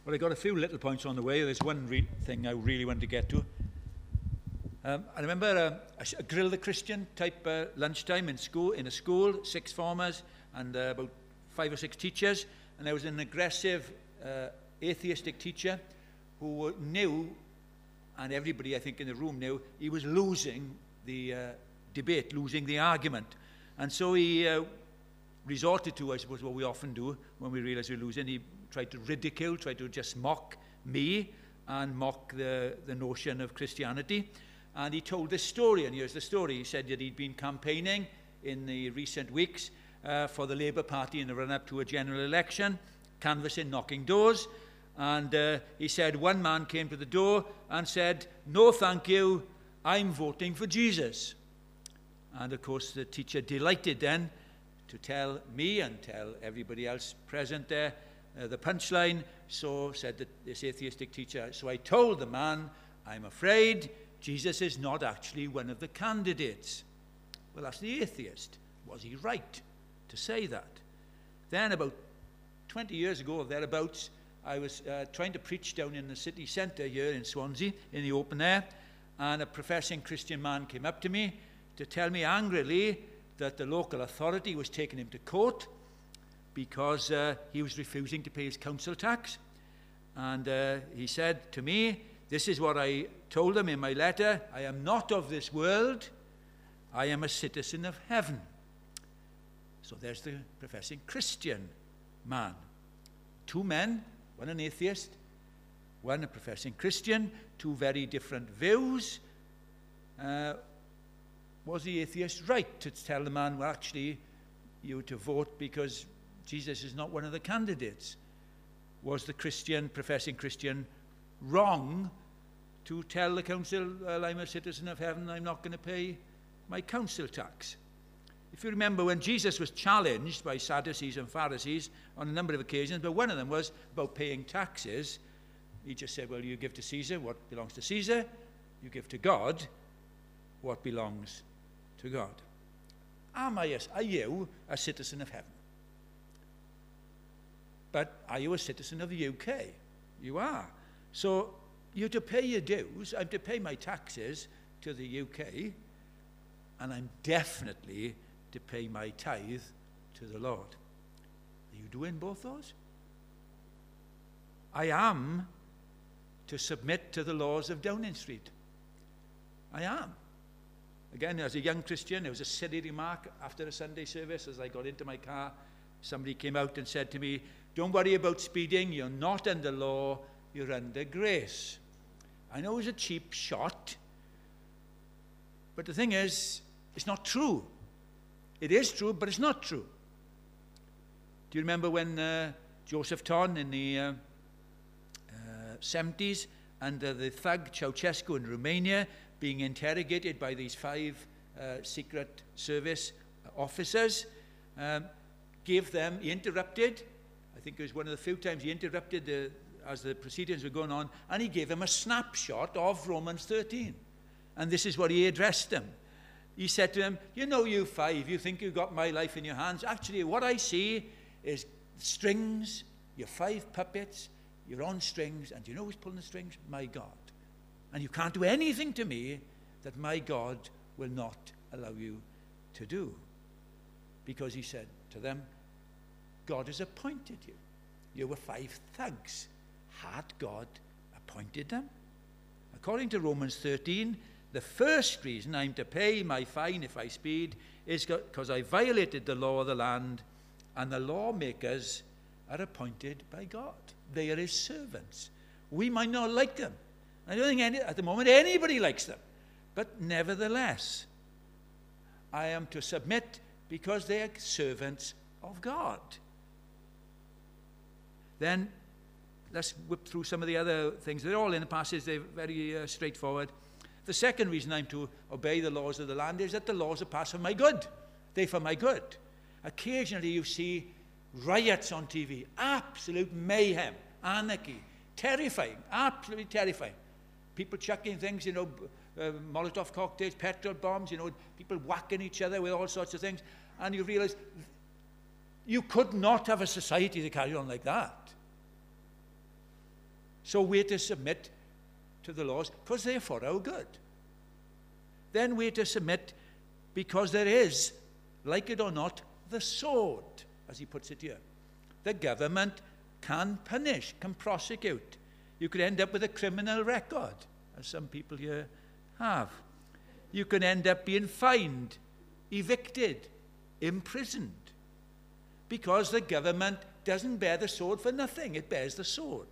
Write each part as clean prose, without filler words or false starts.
Well, I got a few little points on the way. There's one thing I really want to get to. I remember a Grill the Christian type lunchtime in a school, 6 farmers and about 5 or 6 teachers. And there was an aggressive atheistic teacher who knew, and everybody I think in the room knew, he was losing the debate, losing the argument. And so he resorted to, I suppose, what we often do when we realize we're losing. He tried to ridicule, tried to just mock me and mock the notion of Christianity. And he told this story, and here's the story. He said that he'd been campaigning in the recent weeks for the Labour Party in the run-up to a general election, canvassing, knocking doors. And he said one man came to the door and said, "No, thank you, I'm voting for Jesus." And of course the teacher, delighted then to tell me and tell everybody else present there the punchline. So said this atheistic teacher, "So I told the man, I'm afraid Jesus is not actually one of the candidates." Well, that's the atheist. Was he right to say that? Then about 20 years ago or thereabouts, I was trying to preach down in the city centre here in Swansea in the open air, and a professing Christian man came up to me to tell me angrily that the local authority was taking him to court because he was refusing to pay his council tax. And he said to me, "This is what I told him in my letter. I am not of this world. I am a citizen of heaven." So there's the professing Christian man. 2 men, one an atheist, one a professing Christian, 2 very different views. Was the atheist right to tell the man, "Well, actually, you to vote because Jesus is not one of the candidates"? Was the Christian, professing Christian, wrong to tell the council, "Well, I'm a citizen of heaven, I'm not going to pay my council tax"? If you remember, when Jesus was challenged by Sadducees and Pharisees on a number of occasions, but one of them was about paying taxes, he just said, "Well, you give to Caesar what belongs to Caesar, you give to God what belongs to God." Are you a citizen of heaven? But are you a citizen of the UK? You are. So you're to pay your dues. I'm to pay my taxes to the UK, and I'm definitely to pay my tithe to the Lord. Are you doing both those? I am to submit to the laws of Downing Street. I am. Again, as a young Christian, it was a silly remark after a Sunday service. As I got into my car, somebody came out and said to me, "Don't worry about speeding. You're not under law. You're under grace." I know it was a cheap shot, but the thing is, it's not true. It is true, but it's not true. Do you remember when Joseph Ton in the 70s, under the thug Ceausescu in Romania, being interrogated by these 5 secret service officers, he interrupted, I think it was one of the few times he interrupted as the proceedings were going on, and he gave them a snapshot of Romans 13. And this is what he addressed them. He said to them, "You know, you 5, you think you've got my life in your hands. Actually, what I see is strings. You're 5 puppets. You're on strings. And you know who's pulling the strings? My God. And you can't do anything to me that my God will not allow you to do." Because he said to them, God has appointed you. You were 5 thugs. Had God appointed them? According to Romans 13, the first reason I'm to pay my fine if I speed is because I violated the law of the land, and the lawmakers are appointed by God. They are his servants. We might not like them. I don't think at the moment anybody likes them. But nevertheless, I am to submit because they are servants of God. Then let's whip through some of the other things. They're all in the passage. They're very straightforward. The second reason I'm to obey the laws of the land is that the laws are passed for my good. They're for my good. Occasionally you see riots on TV, absolute mayhem, anarchy, terrifying, absolutely terrifying. People chucking things, Molotov cocktails, petrol bombs, people whacking each other with all sorts of things. And you realize you could not have a society to carry on like that. So we're to submit to the laws because they're for our good. Then we're to submit because there is, like it or not, the sword, as he puts it here. The government can punish, can prosecute. You could end up with a criminal record, as some people here have. You can end up being fined, evicted, imprisoned, because the government doesn't bear the sword for nothing. It bears the sword.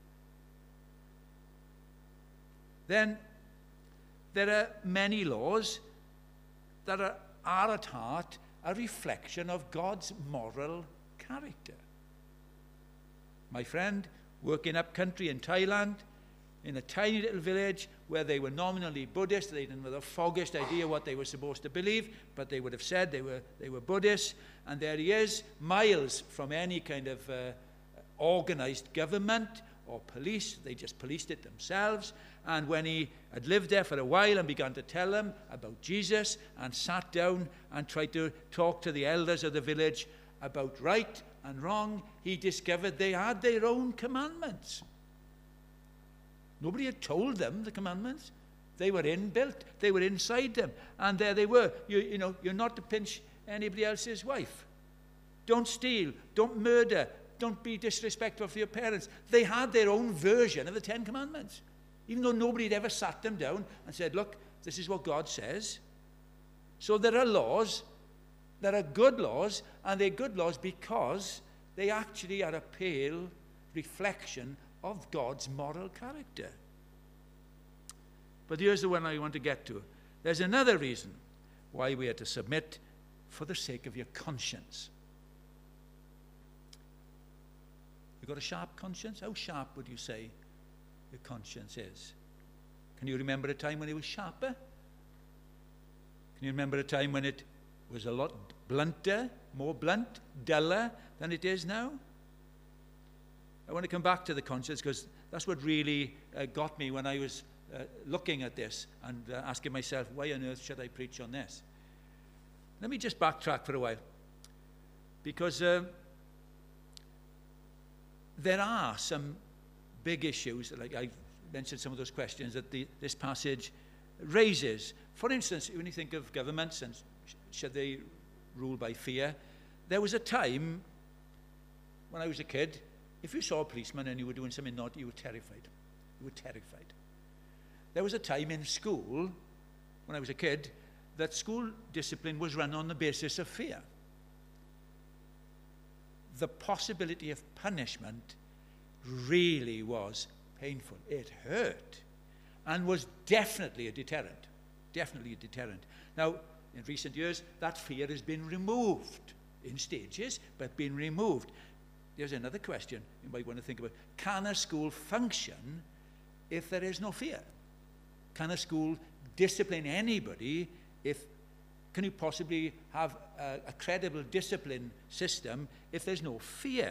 Then there are many laws that are at heart a reflection of God's moral character. My friend, working up country in Thailand, in a tiny little village where they were nominally Buddhist, they didn't have the foggiest idea what they were supposed to believe, but they would have said they were Buddhists. And there he is, miles from any kind of organized government or police. They just policed it themselves. And when he had lived there for a while and began to tell them about Jesus and sat down and tried to talk to the elders of the village about right and wrong, he discovered they had their own commandments. Nobody had told them the commandments. They were inbuilt. They were inside them. And there they were. You're not to pinch anybody else's wife. Don't steal. Don't murder. Don't be disrespectful for your parents. They had their own version of the Ten Commandments, even though nobody had ever sat them down and said, look, this is what God says. So there are laws that are good laws, and they're good laws because they actually are a pale reflection of God's moral character. But here's the one I want to get to. There's another reason why we are to submit: for the sake of your conscience. You've got a sharp conscience? How sharp would you say your conscience is? Can you remember a time when it was sharper? Can you remember a time when it was a lot blunter, more blunt, duller than it is now? I want to come back to the conscience because that's what really got me when I was looking at this and asking myself, why on earth should I preach on this? Let me just backtrack for a while, because there are some big issues, like I mentioned some of those questions that this passage raises. For instance, when you think of governments and should they rule by fear, there was a time when I was a kid, if you saw a policeman and you were doing something naughty, you were terrified. You were terrified. There was a time in school, when I was a kid, that school discipline was run on the basis of fear. The possibility of punishment really was painful. It hurt and was definitely a deterrent. Definitely a deterrent. Now, in recent years, that fear has been removed in stages, but been removed. There's another question you might want to think about. Can a school function if there is no fear? Can a school discipline anybody can you possibly have a credible discipline system if there's no fear?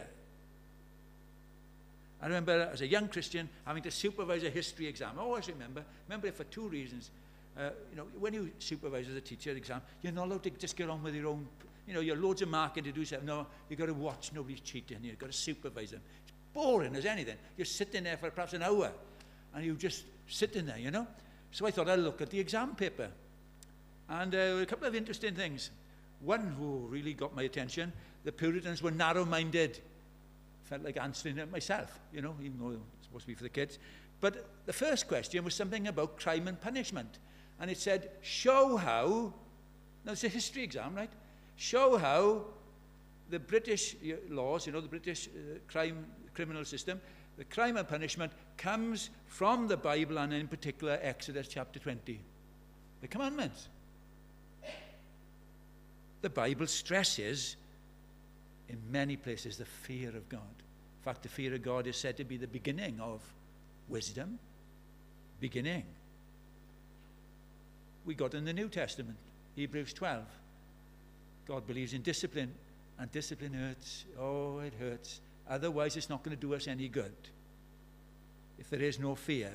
I remember as a young Christian having to supervise a history exam. I always remember it for two reasons. When you supervise as a teacher exam, you're not allowed to just get on with your own, you're loads of marking to do something. No, you've got to watch nobody's cheating. You've got to supervise them. It's boring as anything. You're sitting there for perhaps an hour, and you're just sitting there, So I thought I'd look at the exam paper. And a couple of interesting things. One who really got my attention, the Puritans were narrow-minded. Felt like answering it myself, even though it was supposed to be for the kids. But the first question was something about crime and punishment. And it said, show how, now it's a history exam, right? Show how the British laws, the British criminal system, the crime and punishment comes from the Bible, and in particular Exodus chapter 20. The commandments. The Bible stresses in many places the fear of God. In fact, the fear of God is said to be the beginning of wisdom. Beginning. We got in the New Testament, Hebrews 12. God believes in discipline, and discipline hurts. Oh, it hurts. Otherwise, it's not going to do us any good if there is no fear.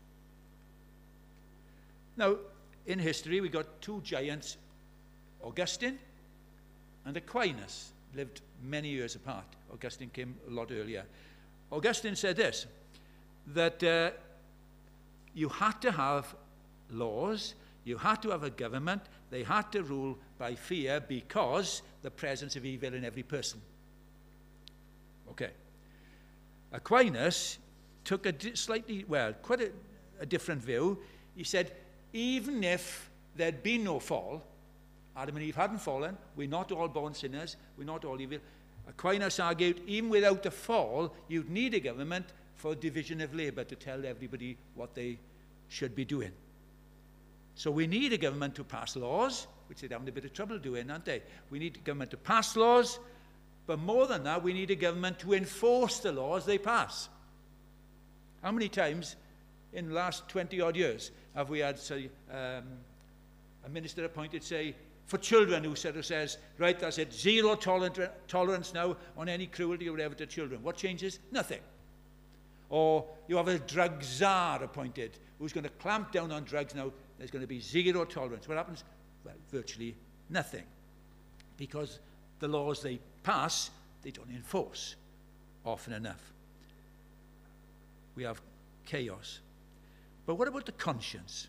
Now, in history, we got two giants, Augustine and Aquinas, lived many years apart. Augustine came a lot earlier. Augustine said this: that you had to have laws, you had to have a government, they had to rule by fear because the presence of evil in every person. Okay. Aquinas took quite a different view. He said, even if there'd been no fall, Adam and Eve hadn't fallen, we're not all born sinners, we're not all evil. Aquinas argued, even without the fall, you'd need a government for division of labor to tell everybody what they should be doing. So we need a government to pass laws, which they're having a bit of trouble doing, aren't they? We need a government to pass laws, but more than that, we need a government to enforce the laws they pass. How many times in the last 20-odd years have we had, say, a minister appointed, say, for children, who sort of says, right, that's it, zero tolerance now on any cruelty or whatever to children. What changes? Nothing. Or you have a drug czar appointed who's going to clamp down on drugs now. There's going to be zero tolerance. What happens? Well, virtually nothing. Because the laws they pass, they don't enforce often enough. We have chaos. But what about the conscience?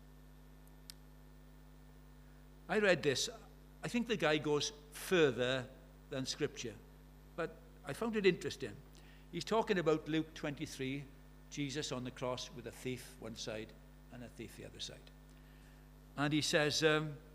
I read this. I think the guy goes further than Scripture. But I found it interesting. He's talking about Luke 23, Jesus on the cross with a thief one side and a thief the other side. And he says,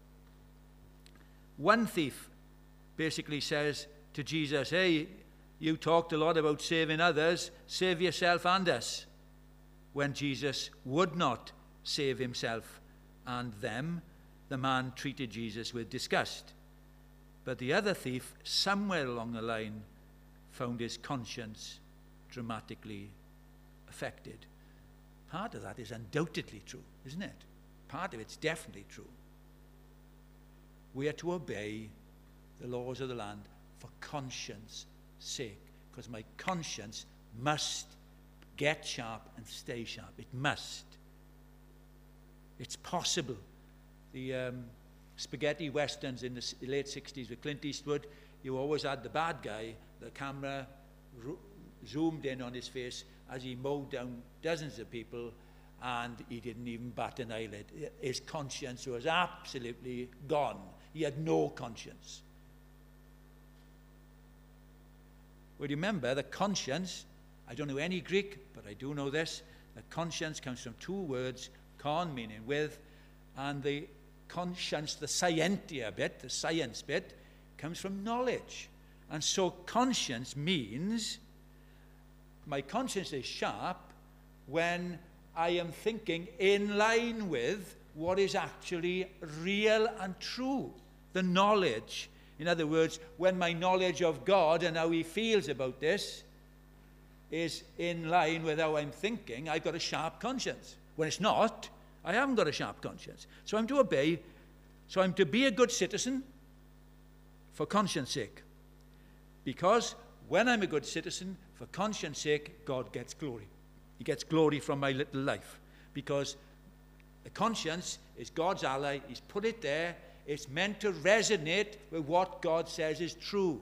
one thief basically says to Jesus, hey, you talked a lot about saving others, save yourself and us. When Jesus would not save himself and them, the man treated Jesus with disgust. But the other thief, somewhere along the line, found his conscience dramatically affected. Part of that is undoubtedly true, isn't it? Part of it's definitely true. We are to obey the laws of the land for conscience sake, because my conscience must get sharp and stay sharp. It must. It's possible. The spaghetti westerns in the late 60s with Clint Eastwood, you always had the bad guy, the camera zoomed in on his face as he mowed down dozens of people, and he didn't even bat an eyelid. His conscience was absolutely gone. He had no conscience. Well, remember, the conscience, I don't know any Greek, but I do know this. The conscience comes from two words, con meaning with, and the conscience, the scientia bit, the science bit, comes from knowledge. And so conscience means my conscience is sharp when I am thinking in line with what is actually real and true, the knowledge. In other words, when my knowledge of God and how he feels about this is in line with how I'm thinking, I've got a sharp conscience. When it's not, I haven't got a sharp conscience. So I'm to obey. So I'm to be a good citizen for conscience sake. Because when I'm a good citizen, for conscience sake, God gets glory. He gets glory from my little life. Because the conscience is God's ally. He's put it there. It's meant to resonate with what God says is true.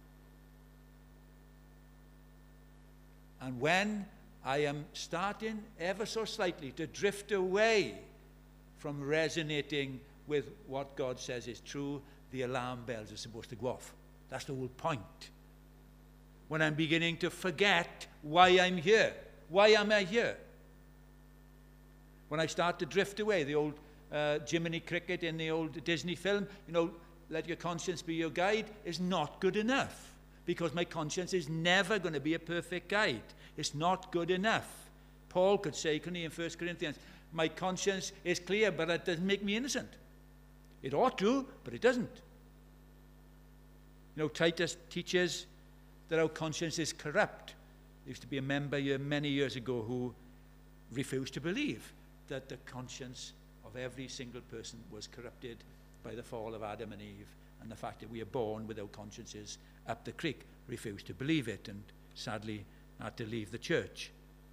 And when I am starting ever so slightly to drift away from resonating with what God says is true, the alarm bells are supposed to go off. That's the whole point. When I'm beginning to forget why I'm here. Why am I here? When I start to drift away, the old Jiminy Cricket in the old Disney film, let your conscience be your guide, is not good enough. Because my conscience is never going to be a perfect guide. It's not good enough. Paul could say, couldn't he, in 1 Corinthians, my conscience is clear, but it doesn't make me innocent. It ought to, but it doesn't. Titus teaches that our conscience is corrupt. There used to be a member here many years ago who refused to believe that the conscience of every single person was corrupted by the fall of Adam and Eve, and the fact that we are born with our consciences up the creek. Refused to believe it, and sadly had to leave the church.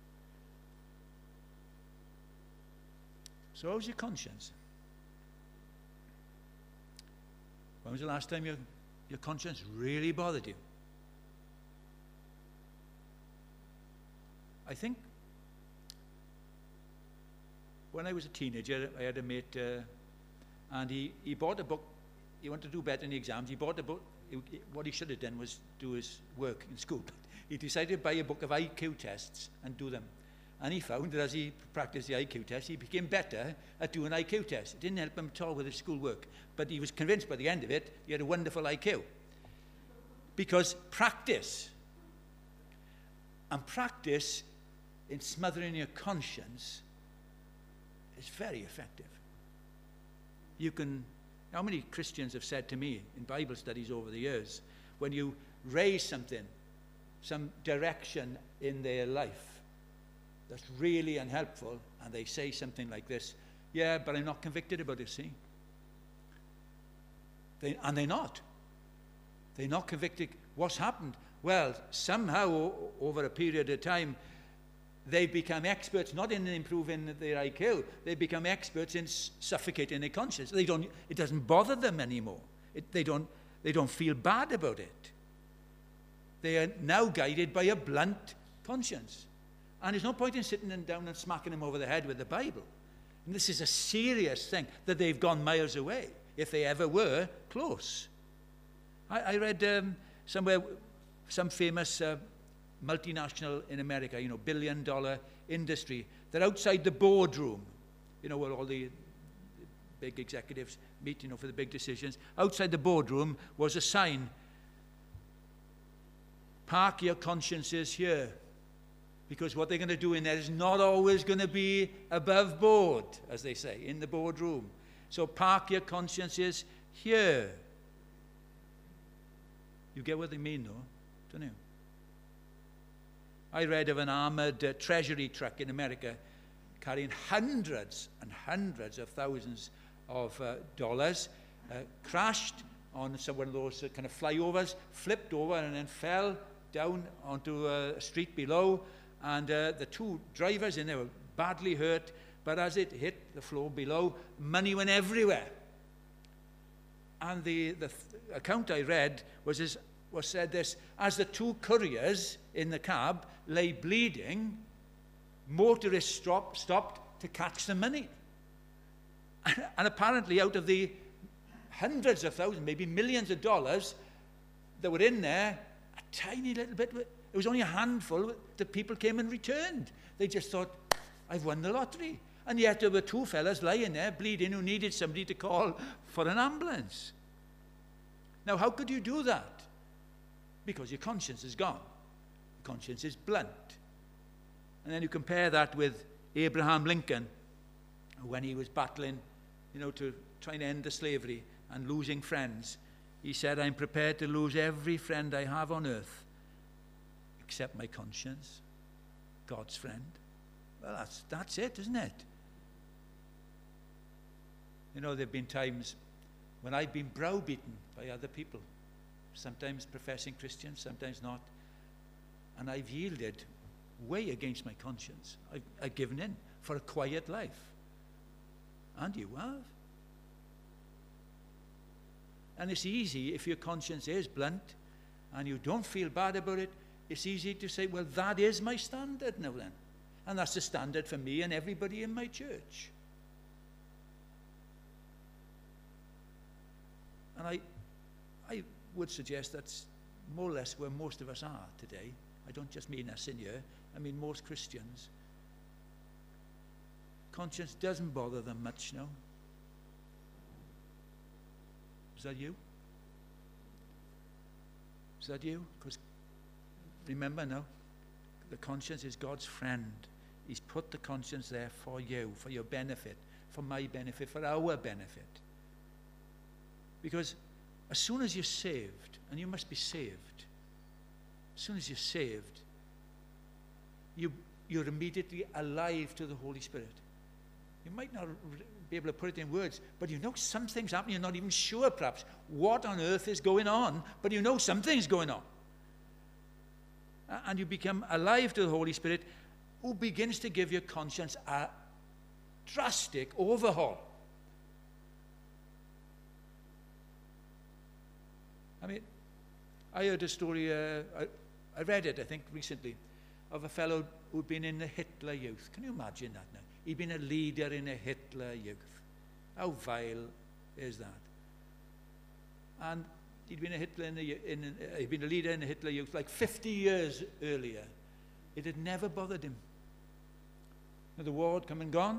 So how's your conscience? When was the last time your conscience really bothered you? I think when I was a teenager, I had a mate, and he bought a book. He wanted to do better in the exams. He bought a book. What he should have done was do his work in school. But he decided to buy a book of IQ tests and do them. And he found that as he practiced the IQ test, he became better at doing IQ tests. It didn't help him at all with his schoolwork. But he was convinced by the end of it, he had a wonderful IQ. Because practice, and practice in smothering your conscience, is very effective. You can, how many Christians have said to me in Bible studies over the years, when you raise something, some direction in their life that's really unhelpful, and they say something like this, yeah, but I'm not convicted about it, see? And they're not. They're not convicted. What's happened? Well, somehow over a period of time, they become experts not in improving their IQ. They become experts in suffocating their conscience. It doesn't bother them anymore. They don't feel bad about it. They are now guided by a blunt conscience. And there's no point in sitting them down and smacking them over the head with the Bible. And this is a serious thing, that they've gone miles away, if they ever were close. I read somewhere, some famous multinational in America, billion-dollar industry, that outside the boardroom, where all the big executives meet, for the big decisions, outside the boardroom was a sign, park your consciences here. Because what they're going to do in there is not always going to be above board, as they say, in the boardroom. So park your consciences here. You get what they mean, though, don't you? I read of an armored treasury truck in America carrying hundreds and hundreds of thousands of dollars, crashed on one of those kind of flyovers, flipped over and then fell down onto a street below. And the two drivers in there were badly hurt, but as it hit the floor below, money went everywhere. And the account I read was said this: as the two couriers in the cab lay bleeding, motorists stopped to catch the money. And apparently, out of the hundreds of thousands, maybe millions of dollars that were in there, a tiny little bit, it was only a handful that people came and returned. They just thought, I've won the lottery. And yet there were two fellas lying there bleeding who needed somebody to call for an ambulance. Now, how could you do that? Because your conscience is gone. Your conscience is blunt. And then you compare that with Abraham Lincoln, when he was battling, to try and end the slavery and losing friends. He said, I'm prepared to lose every friend I have on earth except my conscience, God's friend. Well, that's it, isn't it? There have been times when I've been browbeaten by other people, sometimes professing Christians, sometimes not, and I've yielded way against my conscience. I've given in for a quiet life. And you have. And it's easy, if your conscience is blunt and you don't feel bad about it, it's easy to say, well, that is my standard now then. And that's the standard for me and everybody in my church. And I would suggest that's more or less where most of us are today. I don't just mean us in here. I mean most Christians. Conscience doesn't bother them much now. Is that you? Is that you? Because remember now, the conscience is God's friend. He's put the conscience there for you, for your benefit, for my benefit, for our benefit. Because as soon as you're saved, and you must be saved, as soon as you're saved, you're immediately alive to the Holy Spirit. You might not be able to put it in words, but you know something's happening. You're not even sure, perhaps, what on earth is going on, but you know something's going on. And you become alive to the Holy Spirit, who begins to give your conscience a drastic overhaul. I mean, I heard a story, I read it, I think, recently, of a fellow who'd been in the Hitler Youth. Can you imagine that now? He'd been a leader in a Hitler Youth. How vile is that? And he'd been a leader in the Hitler Youth like 50 years earlier. It had never bothered him. Now, the war had come and gone.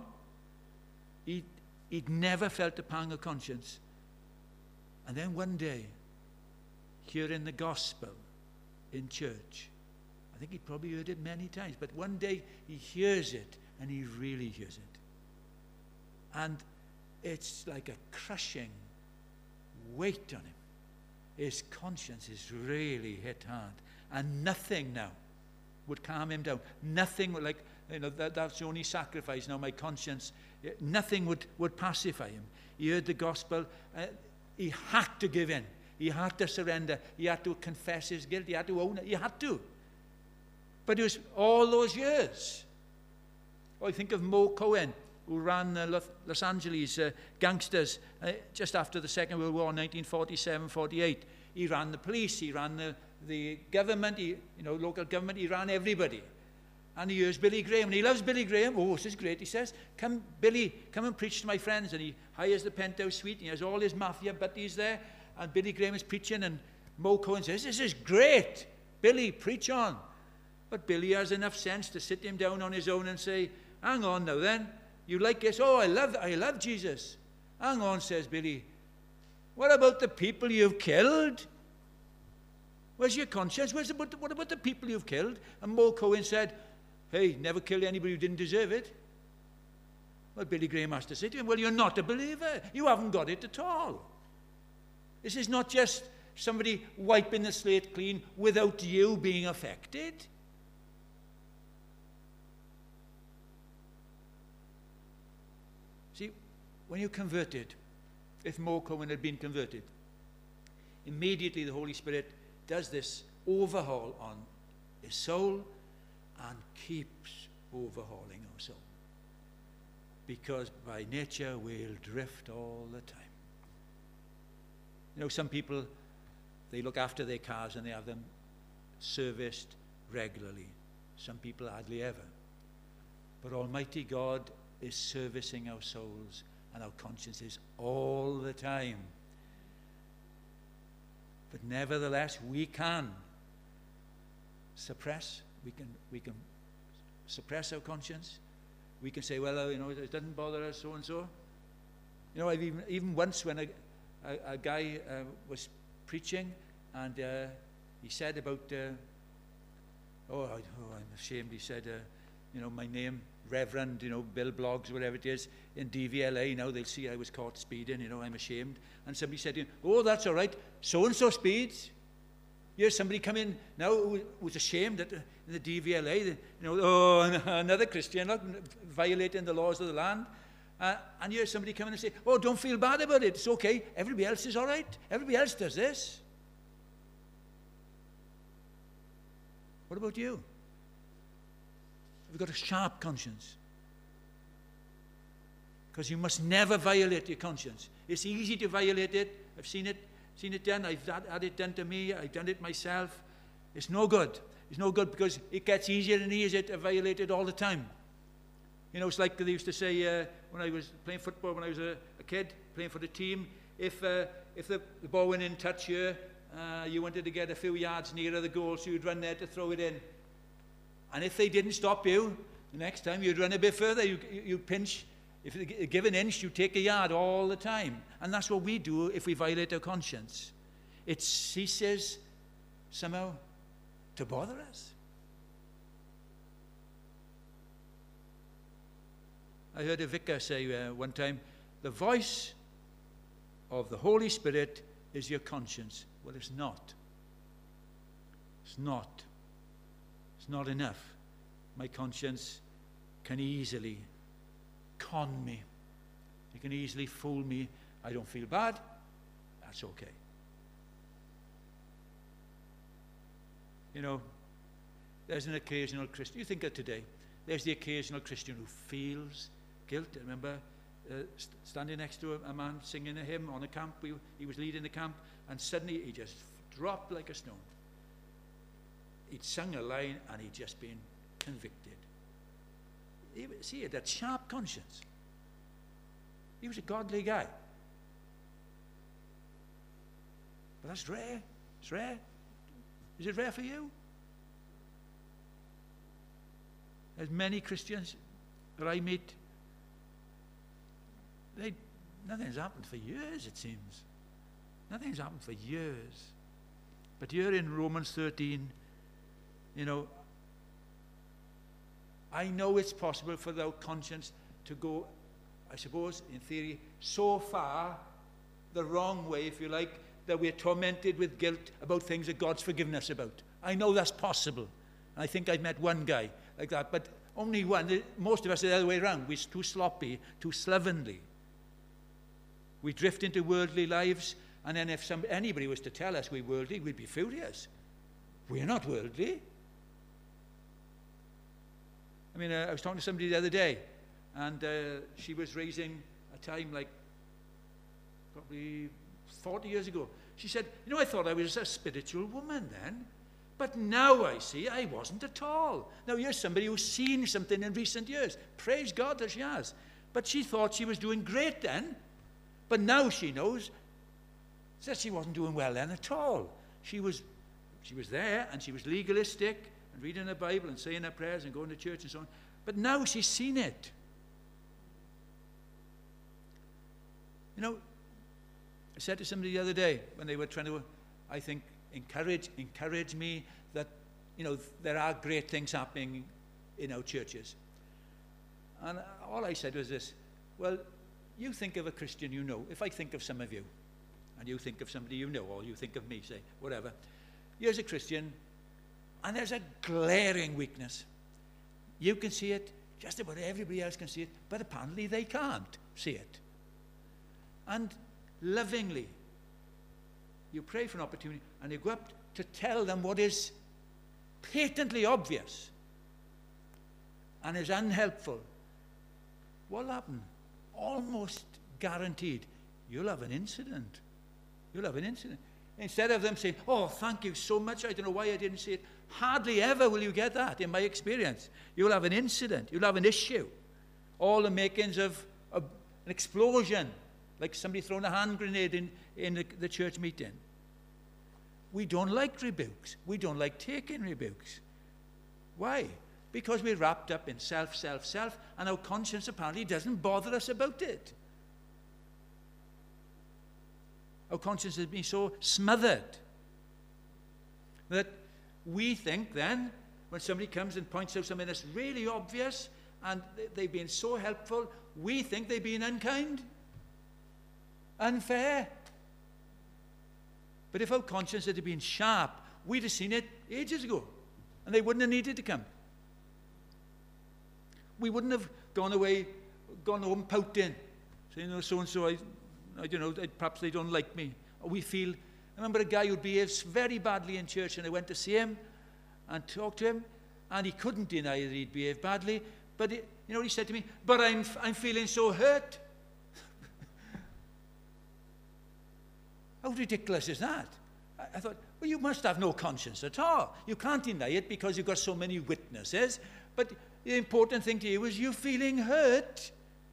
He'd never felt a pang of conscience. And then one day, hearing the gospel in church, I think he'd probably heard it many times, but one day he hears it, and he really hears it. And it's like a crushing weight on him. His conscience is really hit hard. And nothing now would calm him down. Nothing, like, that's the only sacrifice now, my conscience. Nothing would pacify him. He heard the gospel. He had to give in. He had to surrender. He had to confess his guilt. He had to own it. He had to. But it was all those years. I think of Mo Cohen, who ran Los Angeles gangsters just after the Second World War, 1947-48. He ran the police. He ran the government. Local government. He ran everybody. And he hears Billy Graham, and he loves Billy Graham. Oh, this is great, he says. Come, Billy, come and preach to my friends. And he hires the penthouse suite, and he has all his mafia buddies there. And Billy Graham is preaching, and Mo Cohen says, this is great. Billy, preach on. But Billy has enough sense to sit him down on his own and say, hang on now then. You like this? Oh, I love Jesus. Hang on, says Billy. What about the people you've killed? Where's your conscience? What about the people you've killed? And Mo Cohen said, hey, never kill anybody who didn't deserve it. Well, Billy Graham has to say to him, well, you're not a believer. You haven't got it at all. This is not just somebody wiping the slate clean without you being affected. See, when you're converted, if Mo Cohen had been converted, immediately the Holy Spirit does this overhaul on his soul and keeps overhauling our soul. Because by nature we'll drift all the time. Some people, they look after their cars and they have them serviced regularly. Some people hardly ever. But Almighty God is servicing our souls and our consciences all the time. But nevertheless, we can suppress. We can suppress our conscience. We can say, well, it doesn't bother us, so and so. I've even once when a guy was preaching, and he said about, I'm ashamed. He said, my name, Reverend, Bill Bloggs, whatever it is, in DVLA. Now they'll see I was caught speeding. I'm ashamed. And somebody said, oh, that's all right. So and so speeds. Here's somebody come in now who was ashamed that in the DVLA, another Christian, violating the laws of the land. And here's somebody come in and say, oh, don't feel bad about it. It's okay. Everybody else is all right. Everybody else does this. What about you? Have you got a sharp conscience? Because you must never violate your conscience. It's easy to violate it. I've seen it done. I've had it done to me. I've done it myself. It's no good. It's no good because it gets easier and easier to violate it all the time. It's like they used to say when I was playing football, when I was a kid, playing for the team, if the ball went in touch here, you wanted to get a few yards nearer the goal, so you'd run there to throw it in. And if they didn't stop you, the next time you'd run a bit further, you'd pinch. If you give an inch, you take a yard all the time. And that's what we do if we violate our conscience. It ceases somehow to bother us. I heard a vicar say one time, the voice of the Holy Spirit is your conscience. Well, it's not. It's not. It's not enough. My conscience can easily con me. It can easily fool me. I don't feel bad. That's okay. There's an occasional Christian. You think of today. There's the occasional Christian who feels guilt. I remember standing next to a man singing a hymn on a camp. He was leading the camp, and suddenly he just dropped like a stone. He'd sung a line, and he'd just been convicted. see it, that sharp conscience. He was a godly guy. But that's rare. It's rare. Is it rare for you? There's many Christians that I meet, nothing's happened for years, it seems. Nothing's happened for years. But here in Romans 13, I know it's possible for our conscience to go, I suppose, in theory, so far the wrong way, if you like, that we're tormented with guilt about things that God's forgiven us about. I know that's possible. I think I've met one guy like that, but only one. Most of us are the other way around. We're too sloppy, too slovenly. We drift into worldly lives, and then if anybody was to tell us we're worldly, we'd be furious. We're not worldly. I mean, I was talking to somebody the other day, and she was raising a time like probably 40 years ago. She said, I thought I was a spiritual woman then, but now I see I wasn't at all. Now here's somebody who's seen something in recent years. Praise God that she has. But she thought she was doing great then, but now she knows that she wasn't doing well then at all. She was there, and she was legalistic, and reading the Bible and saying her prayers and going to church and so on. But now she's seen it. I said to somebody the other day when they were trying to, I think, encourage me that, there are great things happening in our churches. And all I said was this: well, you think of a Christian you know. If I think of some of you, and you think of somebody you know, or you think of me, say, whatever. Here's a Christian, and there's a glaring weakness. You can see it, just about everybody else can see it, but apparently they can't see it. And lovingly, you pray for an opportunity, and you go up to tell them what is patently obvious and is unhelpful. What'll happen? Almost guaranteed, you'll have an incident. You'll have an incident. Instead of them saying, oh, thank you so much, I don't know why I didn't see it. Hardly ever will you get that, in my experience. You'll have an incident. You'll have an issue. All the makings of an explosion, like somebody throwing a hand grenade in the church meeting. We don't like rebukes. We don't like taking rebukes. Why? Because we're wrapped up in self, and our conscience apparently doesn't bother us about it. Our conscience has been so smothered that we think then, when somebody comes and points out something that's really obvious, and they've been so helpful, we think they've been unkind, unfair. But if our conscience had been sharp, we'd have seen it ages ago, and they wouldn't have needed to come. We wouldn't have gone home pouting, saying, so-and-so, I don't know, perhaps they don't like me. Or we feel, I remember a guy who behaves very badly in church, and I went to see him and talk to him, and he couldn't deny that he'd behaved badly, but he said to me, but I'm feeling so hurt. How ridiculous is that? I thought, well, you must have no conscience at all. You can't deny it because you've got so many witnesses, but the important thing to you is you feeling hurt.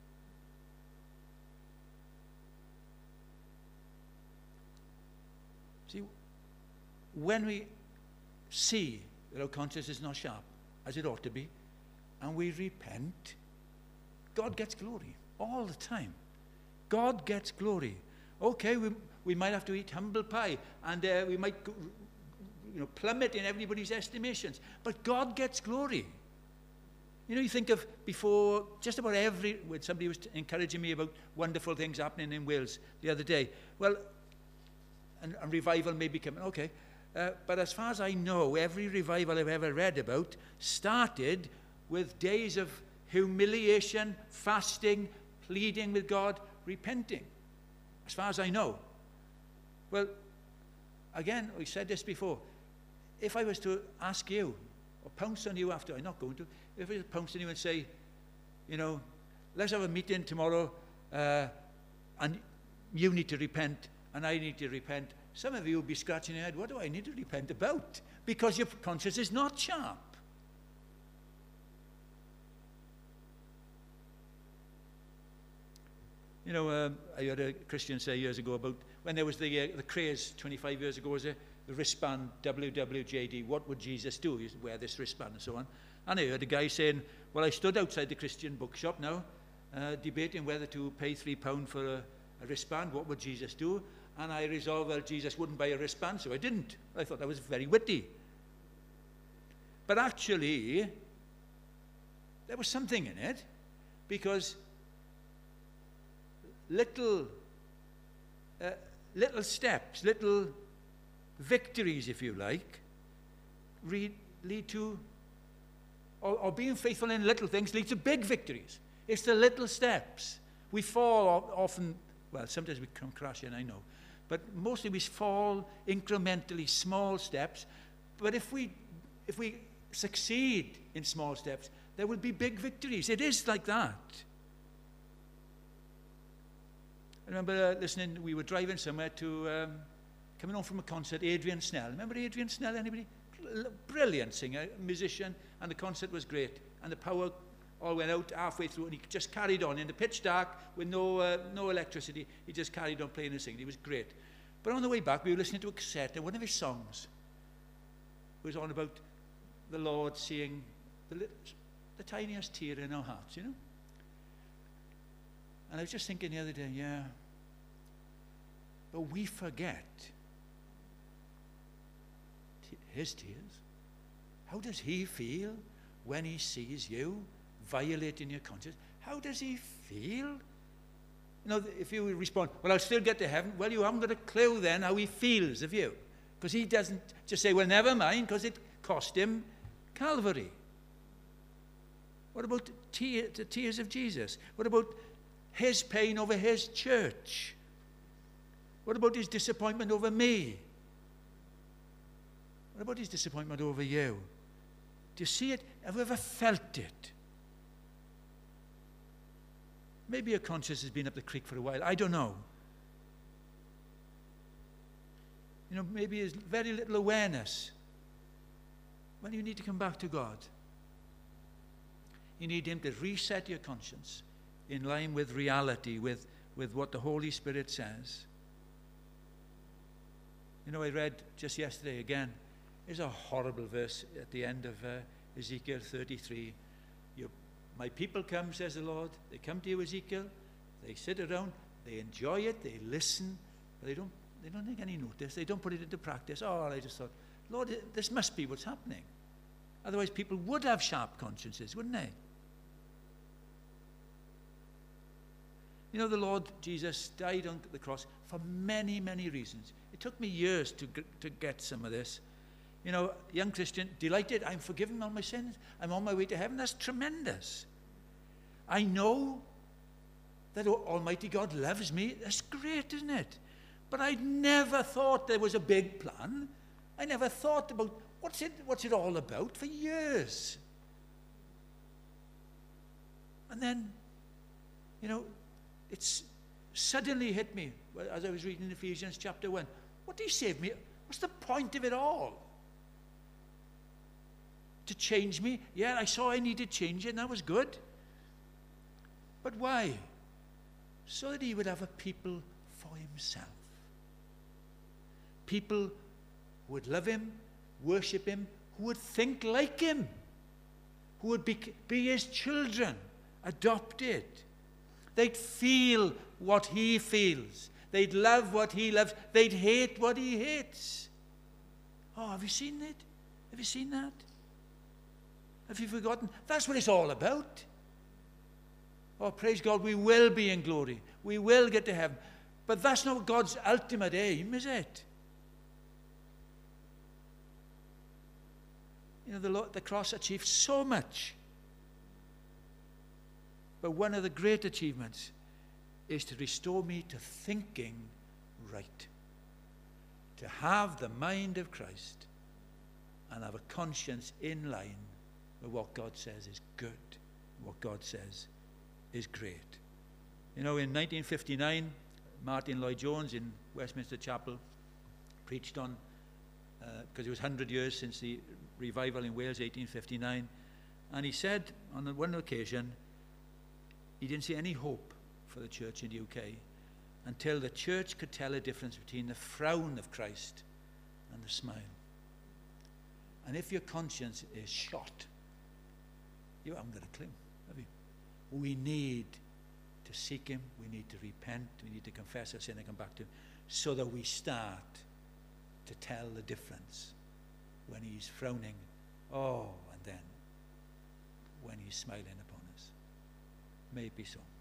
See, when we see that our conscience is not sharp, as it ought to be, and we repent, God gets glory all the time. God gets glory. Okay, we might have to eat humble pie, and we might plummet in everybody's estimations, but God gets glory. You think of before, just about when somebody was encouraging me about wonderful things happening in Wales the other day. Well, and revival may be coming, okay. But as far as I know, every revival I've ever read about started with days of humiliation, fasting, pleading with God, repenting. As far as I know. Well, again, we said this before. If I was to ask you, or pounce on you after, I'm not going to, if I was to pounce on you and say, let's have a meeting tomorrow, and you need to repent, and I need to repent, some of you will be scratching your head, what do I need to repent about? Because your conscience is not sharp. You know, I heard a Christian say years ago about when there was the craze 25 years ago, was it? The wristband, WWJD, what would Jesus do? He wear this wristband and so on. And I heard a guy saying, well, I stood outside the Christian bookshop now, debating whether to pay £3 for a wristband. What would Jesus do? And I resolved, well, Jesus wouldn't buy a wristband, so I didn't. I thought that was very witty. But actually, there was something in it, because little steps, little victories, if you like, lead to, or being faithful in little things leads to big victories. It's the little steps. We fall often, well, sometimes we come crashing, I know, but mostly we fall incrementally, small steps. But if we succeed in small steps, there will be big victories. It is like that. I remember listening, we were driving somewhere to, coming home from a concert, Adrian Snell. Remember Adrian Snell, anybody? Brilliant singer, musician, and the concert was great. And the power all went out halfway through, and he just carried on in the pitch dark with no electricity. He just carried on playing and singing. He was great. But on the way back, we were listening to a cassette, and one of his songs was on about the Lord seeing the tiniest tear in our hearts, you know? And I was just thinking the other day, yeah, but we forget his tears. How does he feel when he sees you violating your conscience? How does he feel? You know, if you respond, well, I'll still get to heaven, well, you haven't got a clue then how he feels of you. Because he doesn't just say, well, never mind, because it cost him Calvary. What about the tears of Jesus? What about his pain over his church? What about his disappointment over me? What about his disappointment over you? Do you see it? Have you ever felt it? Maybe your conscience has been up the creek for a while. I don't know. You know, maybe there's very little awareness. Well, you need to come back to God. You need him to reset your conscience in line with reality, with what the Holy Spirit says. You know, I read just yesterday again, there's a horrible verse at the end of Ezekiel 33. My people come, says the Lord. They come to you, Ezekiel. They sit around. They enjoy it. They listen. But they don't take any notice. They don't put it into practice. Oh, I just thought, Lord, this must be what's happening. Otherwise, people would have sharp consciences, wouldn't they? You know, the Lord Jesus died on the cross for many, many reasons. It took me years to get some of this. You know, young Christian, delighted, I'm forgiven all my sins. I'm on my way to heaven. That's tremendous. I know that Almighty God loves me. That's great, isn't it? But I never thought there was a big plan. I never thought about what's it all about for years. And then, you know, it's suddenly hit me as I was reading Ephesians chapter 1. What did he save me? What's the point of it all? To change me? Yeah, I saw I needed changing. That was good. But why? So that he would have a people for himself. People who would love him, worship him, who would think like him, who would be his children, adopted. They'd feel what he feels. They'd love what he loves. They'd hate what he hates. Oh, have you seen it? Have you seen that? Have you forgotten? That's what it's all about. Oh, praise God, we will be in glory. We will get to heaven. But that's not God's ultimate aim, is it? You know, the cross achieved so much. But one of the great achievements is to restore me to thinking right. To have the mind of Christ and have a conscience in line with what God says is good, what God says is great. You know, in 1959, Martin Lloyd-Jones in Westminster Chapel preached on, because it was 100 years since the revival in Wales, 1859, and he said on one occasion, he didn't see any hope for the church in the UK until the church could tell the difference between the frown of Christ and the smile. And if your conscience is shot, you haven't got a clue, have you? We need to seek him, we need to repent, we need to confess our sin and come back to him, so that we start to tell the difference when he's frowning, and then when he's smiling upon us. May it be so.